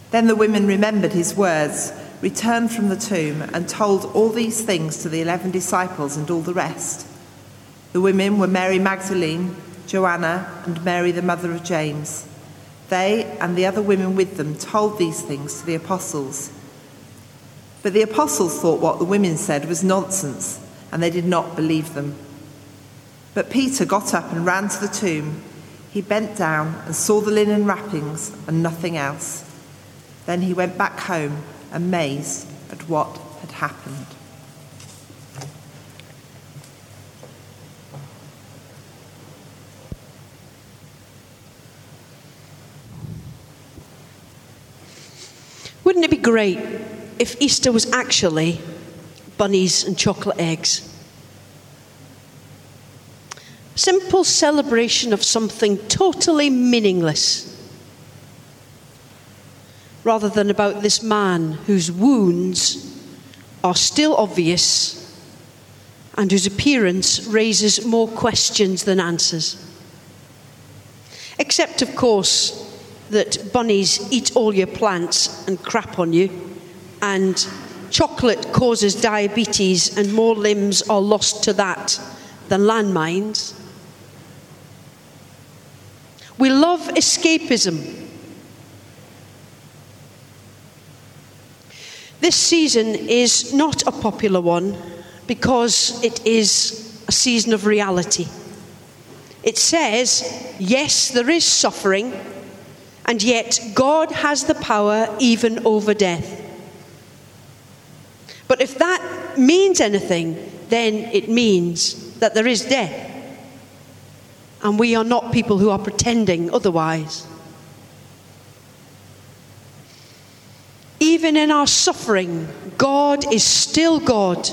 Then the women remembered his words, returned from the tomb, and told all these things to the 11 disciples and all the rest. The women were Mary Magdalene, Joanna, and Mary the mother of James. They and the other women with them told these things to the apostles. But the apostles thought what the women said was nonsense, and they did not believe them. But Peter got up and ran to the tomb. He bent down and saw the linen wrappings and nothing else. Then he went back home, amazed at what had happened. Wouldn't it be great if Easter was actually bunnies and chocolate eggs? Simple celebration of something totally meaningless, rather than about this man whose wounds are still obvious and whose appearance raises more questions than answers. Except, of course, that bunnies eat all your plants and crap on you, and chocolate causes diabetes and more limbs are lost to that than landmines. We love escapism. This season is not a popular one because it is a season of reality. It says, yes, there is suffering, and yet God has the power even over death. But if that means anything, then it means that there is death. And we are not people who are pretending otherwise. Even in our suffering, God is still God.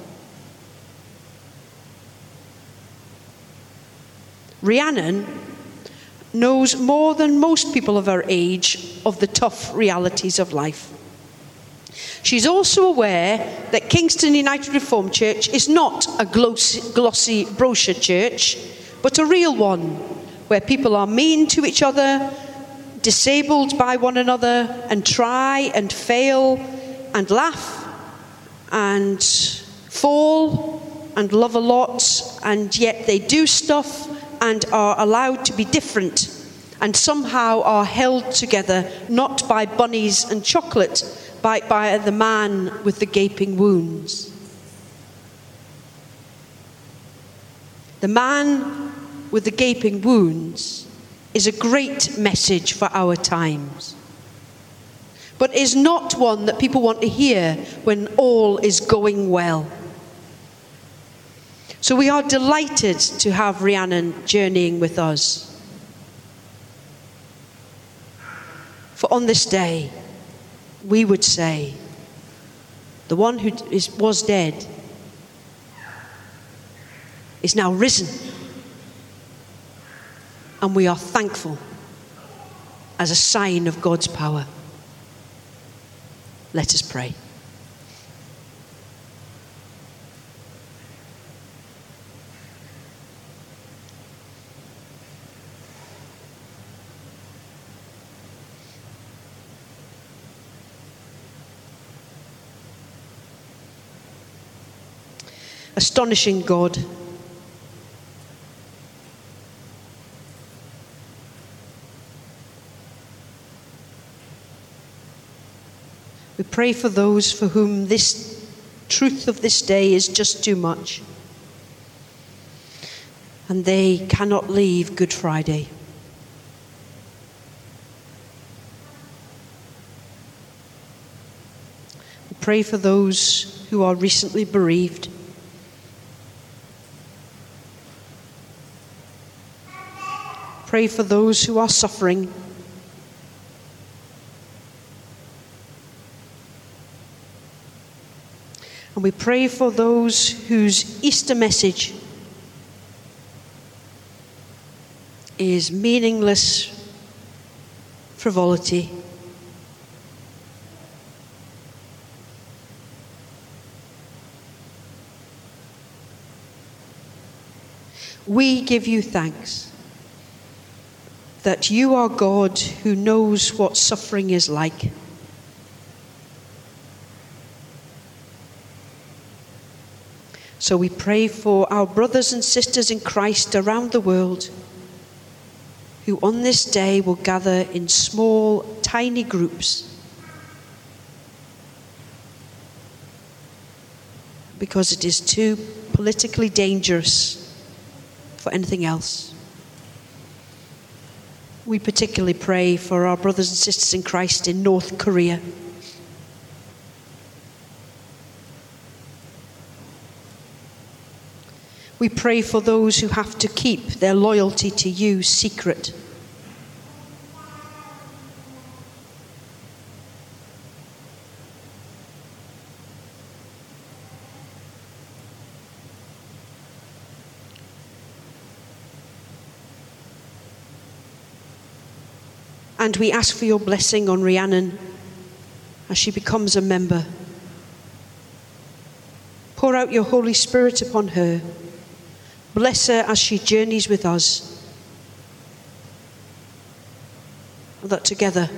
Rhiannon knows more than most people of her age of the tough realities of life. She's also aware that Kingston United Reformed Church is not a glossy brochure church, but a real one, where people are mean to each other, disabled by one another, and try and fail and laugh and fall and love a lot, and yet they do stuff and are allowed to be different and somehow are held together, not by bunnies and chocolate, but by the man with the gaping wounds. The man with the gaping wounds is a great message for our times, but is not one that people want to hear when all is going well. So we are delighted to have Rhiannon journeying with us. For on this day, we would say, the one who was dead is now risen. And we are thankful as a sign of God's power. Let us pray. Astonishing God, we pray for those for whom this truth of this day is just too much, and they cannot leave Good Friday. We pray for those who are recently bereaved. Pray for those who are suffering. And we pray for those whose Easter message is meaningless frivolity. We give you thanks that you are God who knows what suffering is like. So we pray for our brothers and sisters in Christ around the world who on this day will gather in small, tiny groups because it is too politically dangerous for anything else. We particularly pray for our brothers and sisters in Christ in North Korea. We pray for those who have to keep their loyalty to you secret. And we ask for your blessing on Rhiannon as she becomes a member. Pour out your Holy Spirit upon her. Bless her as she journeys with us. And that together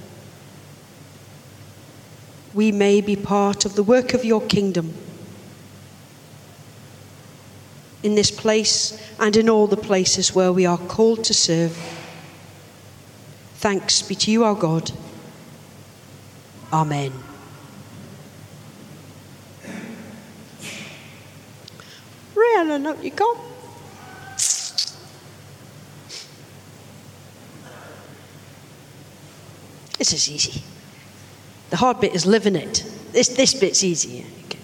we may be part of the work of your kingdom in this place and in all the places where we are called to serve. Thanks be to you, our God. Amen. Rhiannon, out you go. This is easy. The hard bit is living it. This bit's easy. Okay.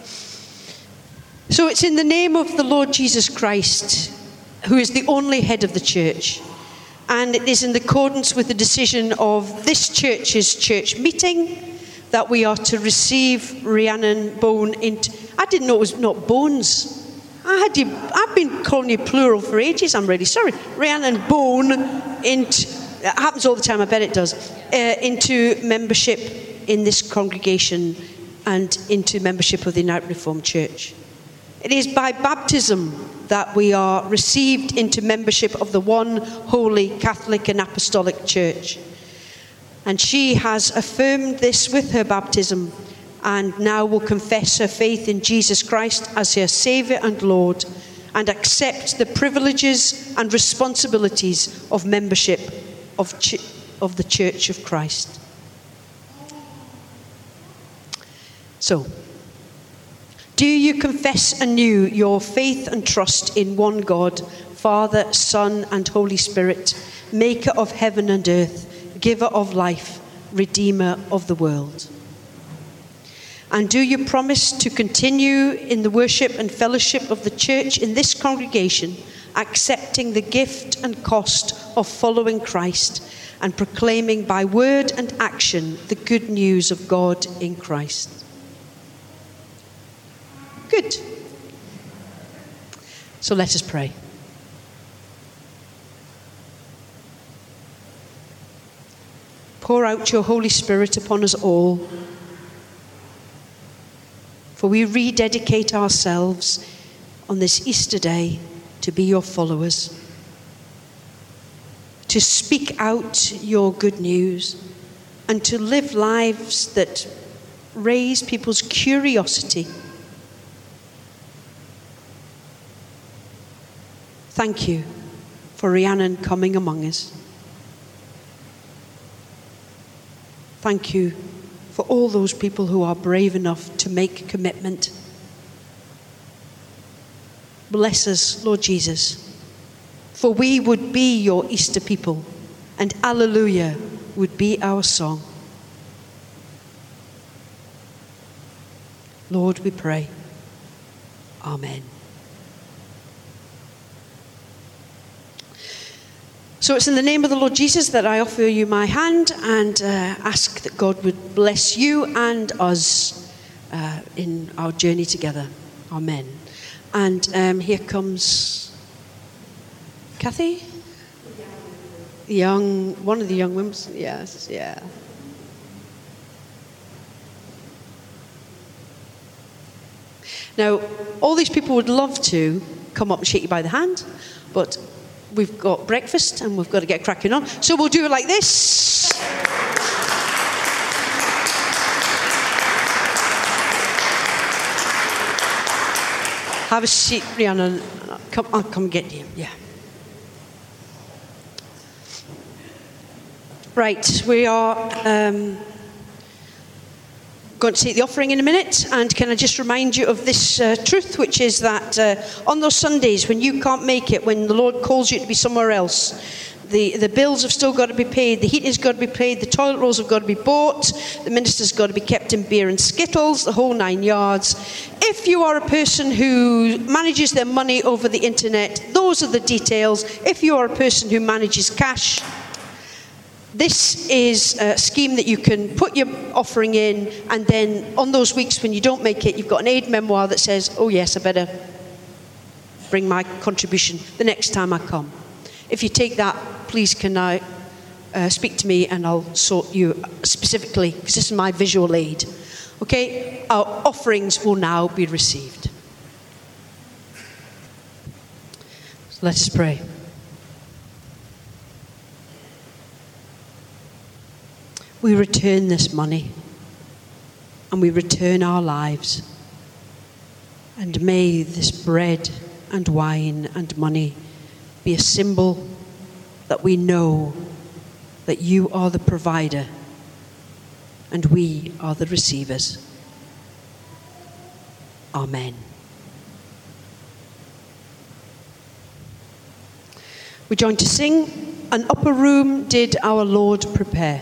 So it's in the name of the Lord Jesus Christ, who is the only head of the church. And it is in accordance with the decision of this church's church meeting that we are to receive Rhiannon Bone into... I didn't know it was not Bones. I've been calling you plural for ages. I'm really sorry. Rhiannon Bone into... It happens all the time, I bet it does. Into membership in this congregation and into membership of the United Reformed Church. It is by baptism that we are received into membership of the one holy Catholic and Apostolic Church. And she has affirmed this with her baptism and now will confess her faith in Jesus Christ as her Saviour and Lord and accept the privileges and responsibilities of membership of the Church of Christ. So, do you confess anew your faith and trust in one God, Father, Son, and Holy Spirit, maker of heaven and earth, giver of life, redeemer of the world? And do you promise to continue in the worship and fellowship of the church in this congregation, accepting the gift and cost of following Christ and proclaiming by word and action the good news of God in Christ? Good. So let us pray. Pour out your Holy Spirit upon us all, for we rededicate ourselves on this Easter day to be your followers, to speak out your good news, and to live lives that raise people's curiosity. Thank you for Rhiannon coming among us. Thank you for all those people who are brave enough to make commitment. Bless us, Lord Jesus, for we would be your Easter people, and Alleluia would be our song. Lord, we pray. Amen. So it's in the name of the Lord Jesus that I offer you my hand and ask that God would bless you and us in our journey together. Amen. And here comes Kathy? One of the young women. Yes, yeah. Now, all these people would love to come up and shake you by the hand, but we've got breakfast and we've got to get cracking on. So we'll do it like this. Have a seat, Rhiannon. I'll come get you. Yeah. Right, we are going to take the offering in a minute, and can I just remind you of this truth, which is that on those Sundays when you can't make it, when the Lord calls you to be somewhere else, the bills have still got to be paid, the heating's got to be paid, the toilet rolls have got to be bought, the minister's got to be kept in beer and skittles, the whole 9 yards. If you are a person who manages their money over the internet, those are the details. If you are a person who manages cash, this is a scheme that you can put your offering in, and then on those weeks when you don't make it, you've got an aid memoir that says, oh yes, I better bring my contribution the next time I come. If you take that, please can I speak to me and I'll sort you specifically, because this is my visual aid. Okay, our offerings will now be received. So let us pray. We return this money and we return our lives. And may this bread and wine and money be a symbol that we know that you are the provider and we are the receivers. Amen. We join to sing, "An Upper Room Did Our Lord Prepare."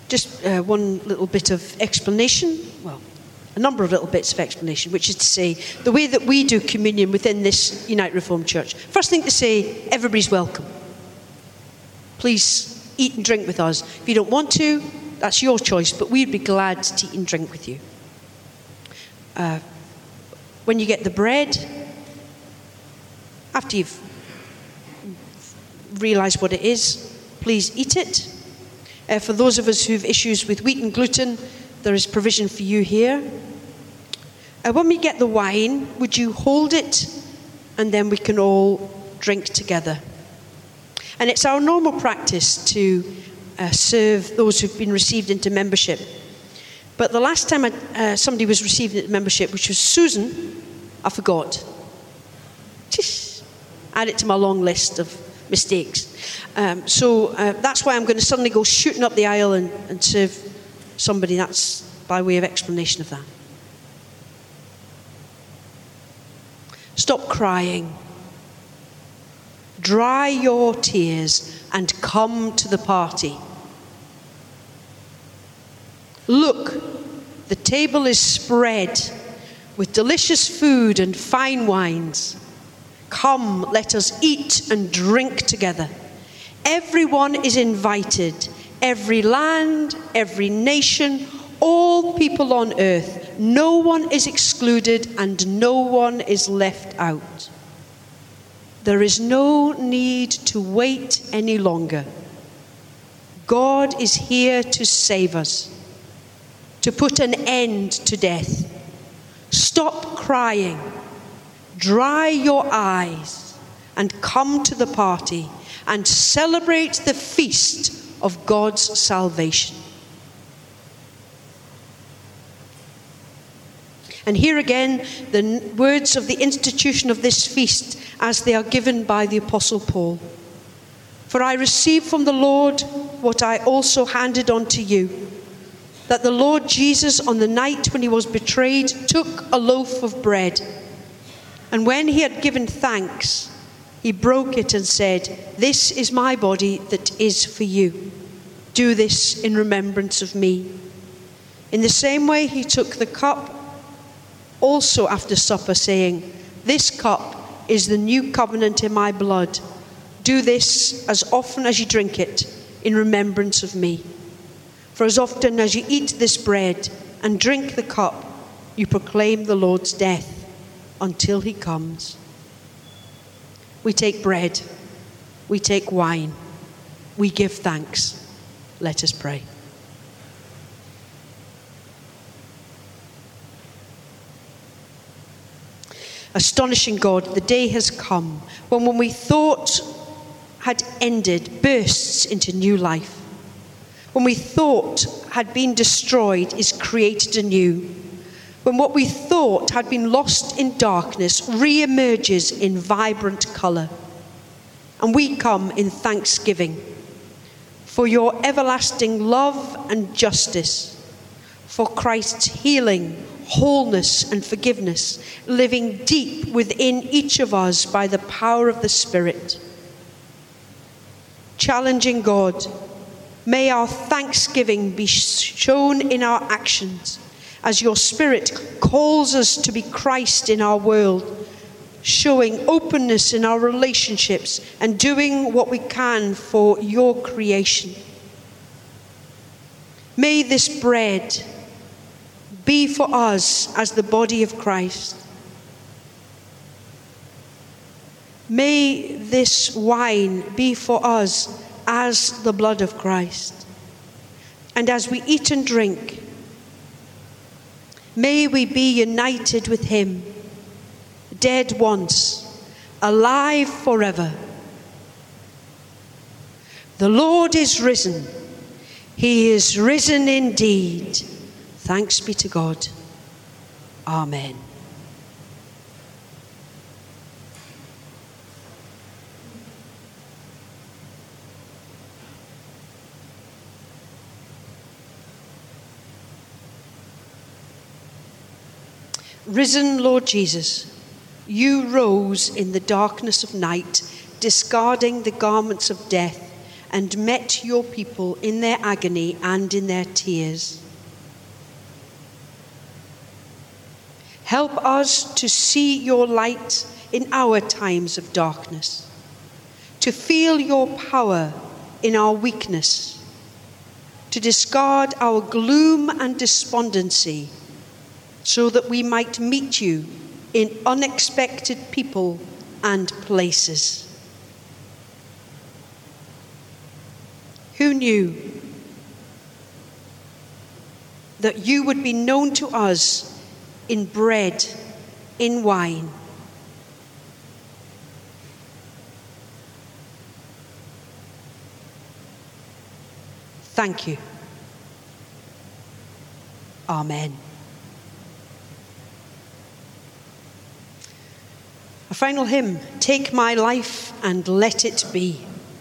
Just one little bit of explanation. Well, a number of little bits of explanation, which is to say, the way that we do communion within this Unite Reformed Church. First thing to say, everybody's welcome. Please eat and drink with us. If you don't want to, that's your choice, but we'd be glad to eat and drink with you. When you get the bread, after you've realised what it is, please eat it. For those of us who have issues with wheat and gluten, there is provision for you here. When we get the wine, would you hold it, and then we can all drink together. And it's our normal practice to serve those who've been received into membership. But the last time somebody was received into membership, which was Susan, I forgot. Just add it to my long list of mistakes. So that's why I'm going to suddenly go shooting up the aisle and serve somebody. That's by way of explanation of that. Stop crying. Dry your tears and come to the party. Look, the table is spread with delicious food and fine wines. Come, let us eat and drink together. Everyone is invited, every land, every nation, all people on earth. No one is excluded and no one is left out. There is no need to wait any longer. God is here to save us, to put an end to death. Stop crying, dry your eyes, and come to the party and celebrate the feast of God's salvation. And here again, the words of the institution of this feast as they are given by the Apostle Paul. For I received from the Lord what I also handed on to you, that the Lord Jesus, on the night when he was betrayed, took a loaf of bread. And when he had given thanks, he broke it and said, "This is my body that is for you. Do this in remembrance of me." In the same way, he took the cup also after supper, saying, "This cup is the new covenant in my blood. Do this as often as you drink it in remembrance of me. For as often as you eat this bread and drink the cup, you proclaim the Lord's death until he comes." We take bread, we take wine, we give thanks. Let us pray. Astonishing God, the day has come when we thought had ended bursts into new life. When we thought had been destroyed is created anew. When what we thought had been lost in darkness re-emerges in vibrant colour. And we come in thanksgiving for your everlasting love and justice, for Christ's healing, wholeness and forgiveness living deep within each of us by the power of the Spirit. Challenging God, may our thanksgiving be shown in our actions as your Spirit calls us to be Christ in our world, showing openness in our relationships and doing what we can for your creation. May this bread be for us as the body of Christ. May this wine be for us as the blood of Christ. And as we eat and drink, may we be united with him, dead once, alive forever. The Lord is risen. He is risen indeed. Thanks be to God. Amen. Risen Lord Jesus, you rose in the darkness of night, discarding the garments of death and met your people in their agony and in their tears. Help us to see your light in our times of darkness, to feel your power in our weakness, to discard our gloom and despondency, so that we might meet you in unexpected people and places. Who knew that you would be known to us in bread, in wine? Thank you. Amen. A final hymn, Take My Life and Let It Be.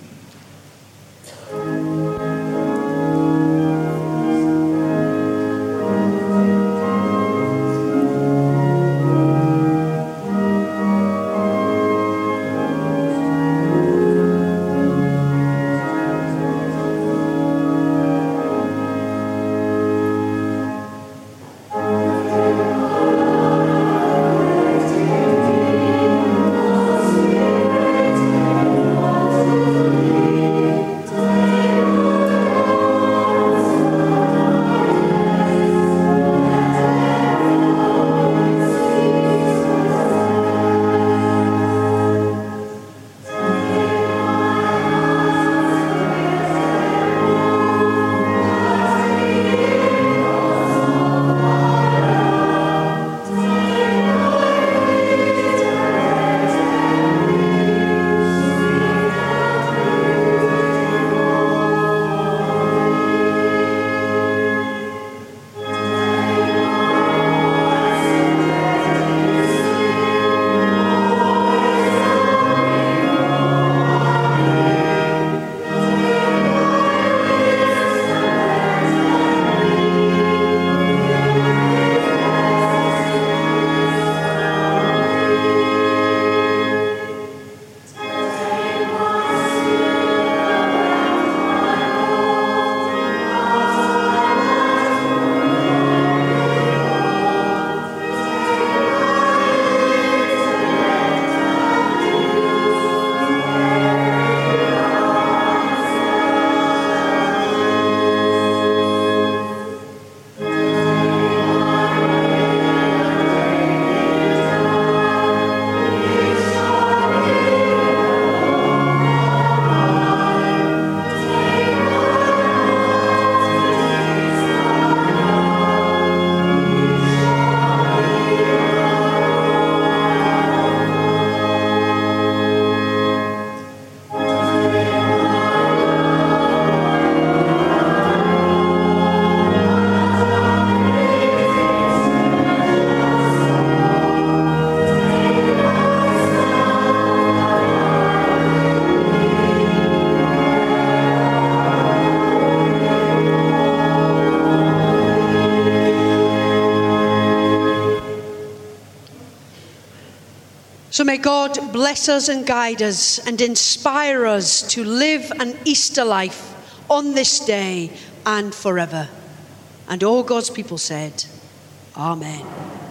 So may God bless us and guide us and inspire us to live an Easter life on this day and forever. And all God's people said, Amen.